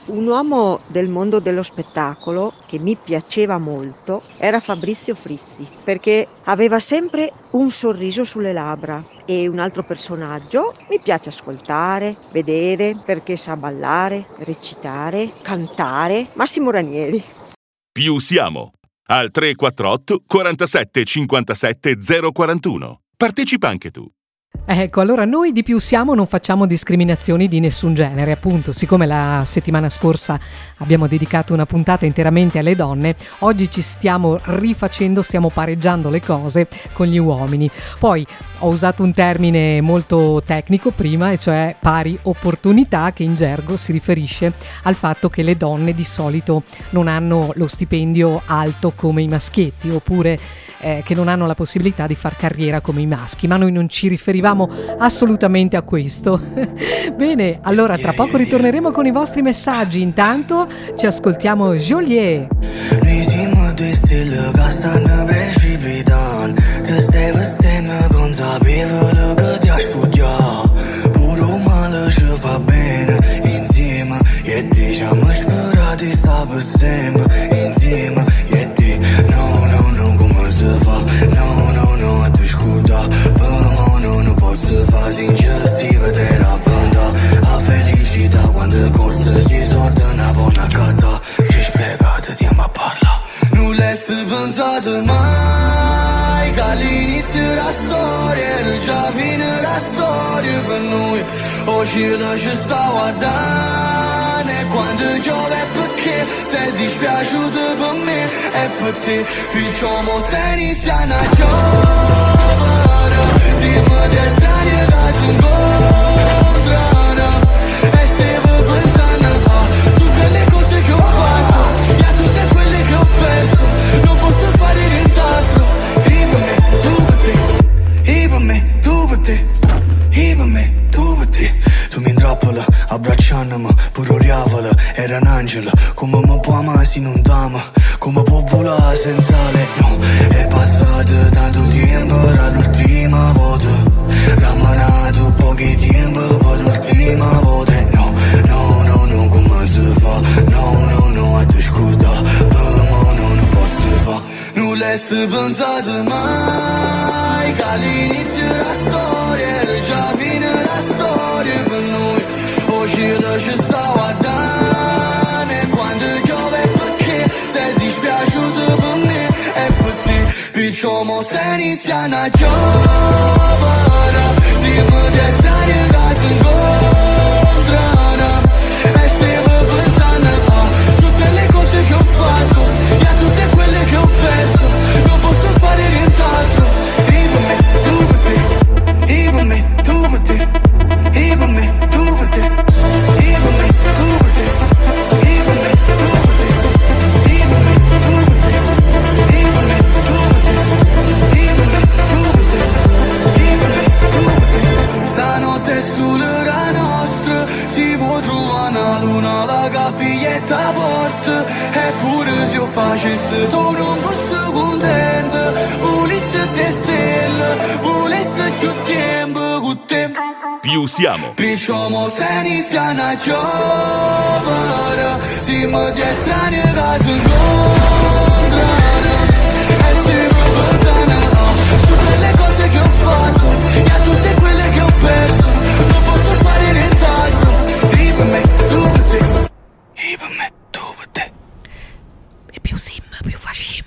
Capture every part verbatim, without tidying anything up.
Un uomo del mondo dello spettacolo che mi piaceva molto era Fabrizio Frizzi, perché aveva sempre un sorriso sulle labbra. E un altro personaggio mi piace ascoltare, vedere, perché sa ballare, recitare, cantare, Massimo Ranieri. Più siamo al tre quattro otto quarantasette cinquantasette zero quarantuno. Partecipa anche tu. Ecco, allora noi di Più Siamo non facciamo discriminazioni di nessun genere, appunto, siccome la settimana scorsa abbiamo dedicato una puntata interamente alle donne, oggi ci stiamo rifacendo, stiamo pareggiando le cose con gli uomini. Poi ho usato un termine molto tecnico prima, e cioè pari opportunità, che in gergo si riferisce al fatto che le donne di solito non hanno lo stipendio alto come i maschietti, oppure eh, che non hanno la possibilità di far carriera come i maschi, ma noi non ci riferivamo assolutamente a questo. Bene, allora tra poco ritorneremo con i vostri messaggi, intanto ci ascoltiamo Joliet. Risim de stelle ca stanno precipitando. Te stai vestendo consapevole che ti asciuggia. Pure un male ci fa bene insieme. E te ci amo sperati di sta per sempre insieme. E te no, no, no, come si fa? No, no, no, a te scorda. Per mo no, non posso fare singestiva te raffronta. A felicità quando costa si sorda una buona catta. Che sprecate tempo a parla. Non l'hai pensato mai che all'inizio della storia era già fine la storia per noi. Oggi la ci sta guardando e quando piove è perché sei dispiaciuto per me e per te. Picciamo sta iniziando a giovere. Siamo dei strani che si incontrano e stiamo pensando a tutte le cose che ho fatto e a tutte quelle che ho perso. Non posso fare nient'altro. E per me, tu per te. E per me, tu per te. E per me, tu per te. Tu mi intrappola, abbracciandomi, pure oriavola. Era un angelo, come mi può amare se non t'ama. Come può volare senza lei, no. È passato tanto tempo dall'ultima volta. Rammanato pochi tempo per l'ultima volta. No, no, no, no, come si fa? No, no, no, a te scorda. Per mo no, non posso fa. Non l'hai pensato mai che all'inizio della storia era già fine la storia per noi. Oggi la ci sta guardando e quando piove perché sei dispiaciuto per me e per te. Picciamo sta iniziando a giovere. Siamo dei strani che si incontrano e stiamo pensando a tutte le cose che ho fatto e a tutte quelle che ho perso. Non posso fare nient'altro. E per me, tu per te. E per me, tu per te. E per me, tu per te. E per me, tu per te. E per me, tu per te. E per me, tu per te. E per me, tu per te. E per me, tu per te. E per me, tu per te. Stanotte sulla nostra si può trovare una luna, la capiglietta porta. Eppure se io facessi tu non fossi contento. Volessi te stelle, volessi più tempo con te. Più siamo. Picciamo sta iniziando a giovere. Siamo dei strani che si incontrano e stiamo pensando a tutte le cose che ho fatto e a tutte quelle che ho perso. Non posso fare nient'altro. E per me, tu per te. E per me, tu per te. E più sim, più facim.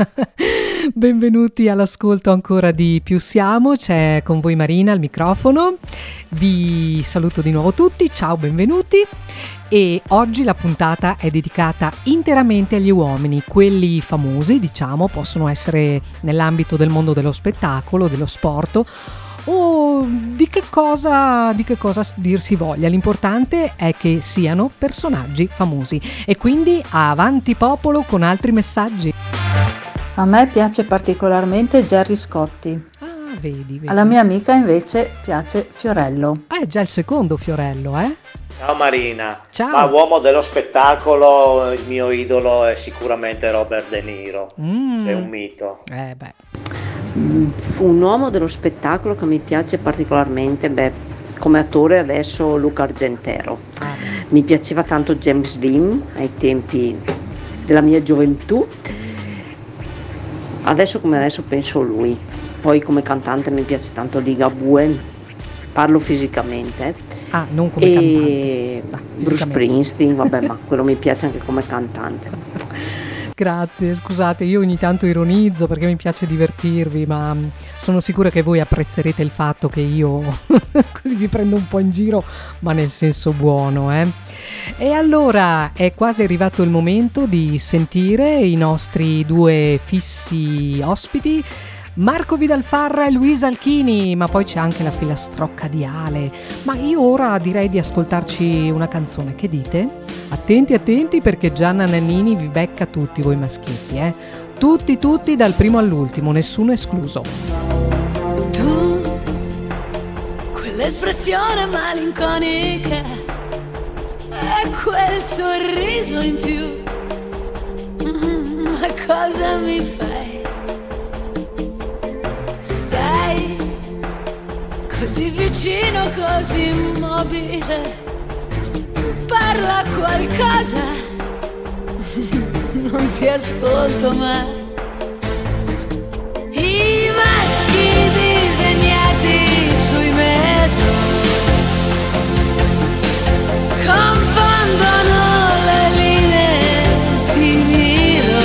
Benvenuti all'ascolto ancora di Più Siamo, c'è con voi Marina al microfono. Vi saluto di nuovo tutti, ciao, benvenuti. E oggi la puntata è dedicata interamente agli uomini, quelli famosi, diciamo, possono essere nell'ambito del mondo dello spettacolo, dello sport o di che cosa di che cosa dir si voglia. L'importante è che siano personaggi famosi. E quindi avanti popolo con altri messaggi. A me piace particolarmente Gerry Scotti. Ah, vedi, vedi. Alla mia amica invece piace Fiorello. Ah, è già il secondo Fiorello, eh? Ciao Marina. Ciao. Ma uomo dello spettacolo, il mio idolo è sicuramente Robert De Niro. Mm. Sei un mito. Eh beh. Un uomo dello spettacolo che mi piace particolarmente, beh, come attore adesso Luca Argentero. Mi piaceva tanto James Dean ai tempi della mia gioventù, adesso come adesso penso lui. Poi come cantante mi piace tanto Ligabue, parlo fisicamente. Ah, non come e cantante. Bruce Springsteen, vabbè, ma quello mi piace anche come cantante. Grazie, scusate, io ogni tanto ironizzo perché mi piace divertirvi, ma sono sicura che voi apprezzerete il fatto che io così vi prendo un po' in giro, ma nel senso buono, eh? E allora è quasi arrivato il momento di sentire i nostri due fissi ospiti, Marco Vidalfarra e Luisa Alchini, ma poi c'è anche la filastrocca di Ale. Ma io ora direi di ascoltarci una canzone, che dite? Attenti, attenti, perché Gianna Nannini vi becca tutti voi maschietti, eh? Tutti, tutti, dal primo all'ultimo, nessuno escluso. Tu, quell'espressione malinconica e quel sorriso in più, mm, ma cosa mi fai? Stai così vicino, così immobile, parla qualcosa, non ti ascolto mai. I maschi disegnati sui metro confondono le linee, ti miro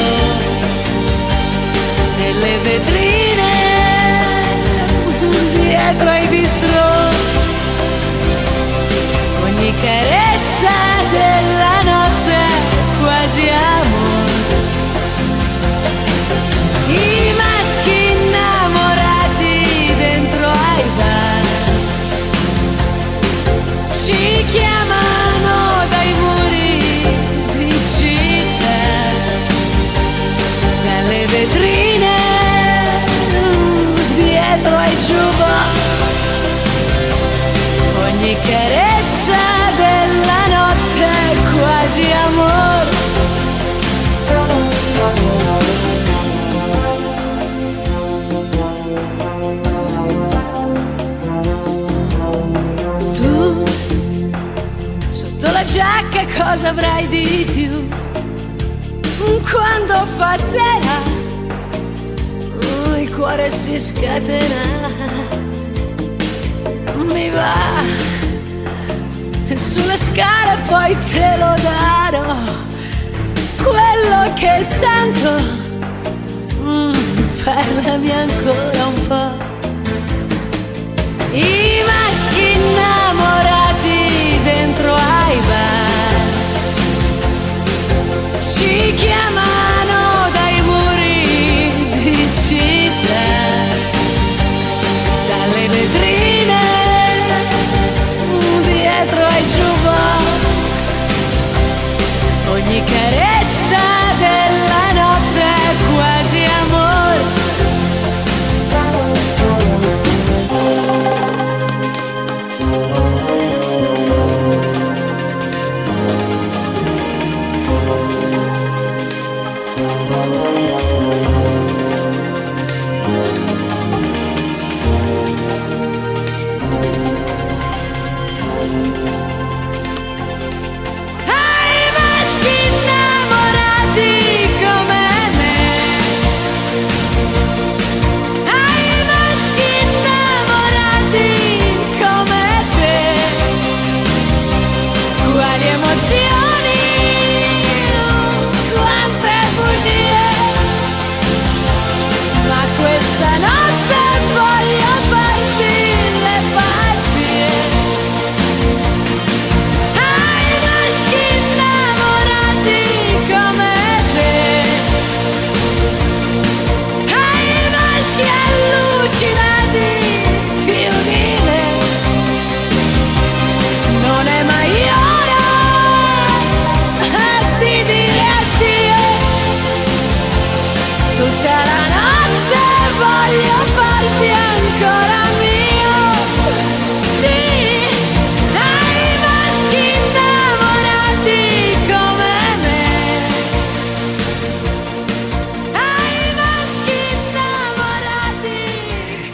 nelle vetrine dietro ai bistrò, ogni carezza della notte quasi amore. I maschi innamorati dentro ai bar ci chiamano dai muri di città, dalle vetrine dietro ai jukebox, ogni carezza della notte quasi amor. Tu sotto la giacca cosa avrai di più quando fa sera? Oh, il cuore si scatena, mi va sulle scale, poi te lo darò, quello che sento, mm, parlami ancora un po'. I maschi innamorati dentro ai bar ci chiamano dai muri di città, dalle vetrine dietro ai jukebox, ogni carezza della notte quasi amore. Oh,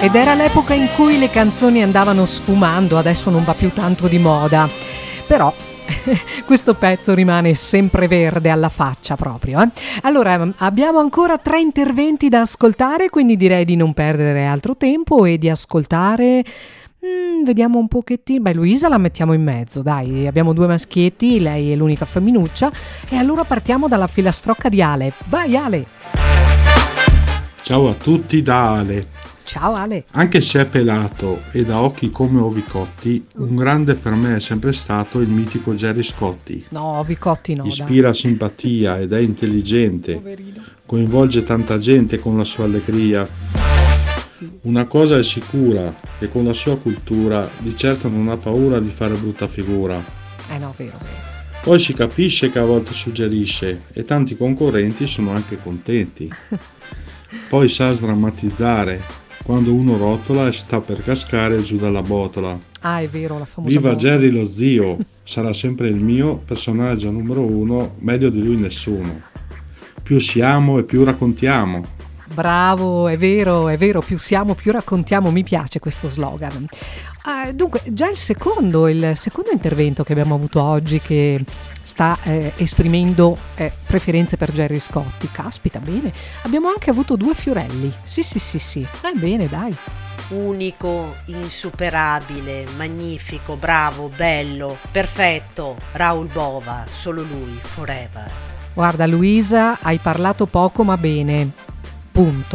ed era l'epoca in cui le canzoni andavano sfumando, adesso non va più tanto di moda, però questo pezzo rimane sempre verde alla faccia proprio. Eh? Allora, abbiamo ancora tre interventi da ascoltare, quindi direi di non perdere altro tempo e di ascoltare... Mm, vediamo un pochettino. Beh, Luisa la mettiamo in mezzo, dai, abbiamo due maschietti, lei è l'unica femminuccia, e allora partiamo dalla filastrocca di Ale. Vai Ale! Ciao a tutti da Ale. Ciao Ale. Anche se è pelato e da occhi come ovicotti, un grande per me è sempre stato il mitico Gerry Scotti. No, ovicotti no. Ispira dai. simpatia ed è intelligente. Poverino. Coinvolge tanta gente con la sua allegria. Sì. Una cosa è sicura, che con la sua cultura di certo non ha paura di fare brutta figura. Eh no, vero, vero. Poi si capisce che a volte suggerisce e tanti concorrenti sono anche contenti. Poi sa sdrammatizzare quando uno rotola e sta per cascare giù dalla botola. Ah, è vero, la famosa Viva botola. Gerry lo zio, sarà sempre il mio personaggio numero uno, meglio di lui nessuno. Più siamo e più raccontiamo. Bravo, è vero, è vero, più siamo più raccontiamo, mi piace questo slogan. Ah, dunque, già il secondo, il secondo intervento che abbiamo avuto oggi che sta eh, esprimendo eh, preferenze per Gerry Scotti. Caspita, bene. Abbiamo anche avuto due Fiorelli. Sì, sì, sì, sì. Eh, bene, dai. Unico, insuperabile, magnifico, bravo, bello, perfetto. Raoul Bova, solo lui, forever. Guarda Luisa, hai parlato poco ma bene. Punto.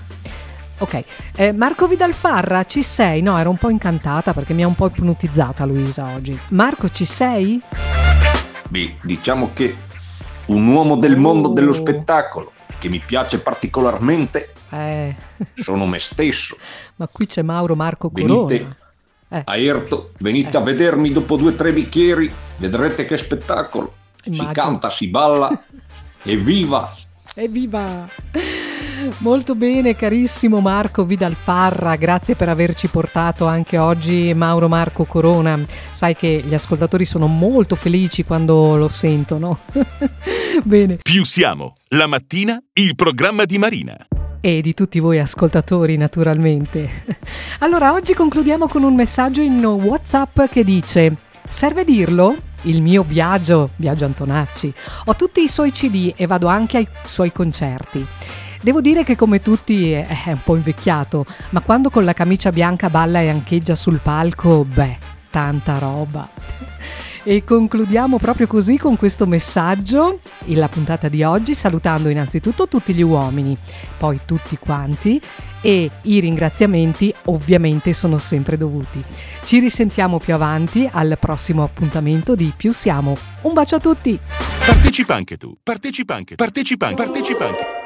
Ok, eh, Marco Vidalfarra, ci sei? No, ero un po' incantata perché mi ha un po' ipnotizzata Luisa oggi. Marco, ci sei? Beh, diciamo che un uomo del mondo dello spettacolo che mi piace particolarmente eh. sono me stesso. Ma qui c'è Mauro Marco Corona. Venite eh. a Erto, venite eh. a vedermi dopo due o tre bicchieri, vedrete che spettacolo. Immagino. Si canta, si balla, evviva! Evviva! Molto bene, carissimo Marco Vidalfarra, grazie per averci portato anche oggi Mauro Marco Corona. Sai che gli ascoltatori sono molto felici quando lo sentono. Bene. Più siamo, la mattina, il programma di Marina. E di tutti voi ascoltatori, naturalmente. Allora, oggi concludiamo con un messaggio in WhatsApp che dice: serve dirlo? Il mio Biagio, Biagio Antonacci. Ho tutti i suoi C D e vado anche ai suoi concerti. Devo dire che come tutti è un po' invecchiato, ma quando con la camicia bianca balla e ancheggia sul palco, beh, tanta roba. E concludiamo proprio così con questo messaggio, la puntata di oggi, salutando innanzitutto tutti gli uomini, poi tutti quanti, e i ringraziamenti ovviamente sono sempre dovuti. Ci risentiamo più avanti al prossimo appuntamento di Più Siamo. Un bacio a tutti! Partecipa anche tu, partecipa anche, partecipa anche, partecipa anche.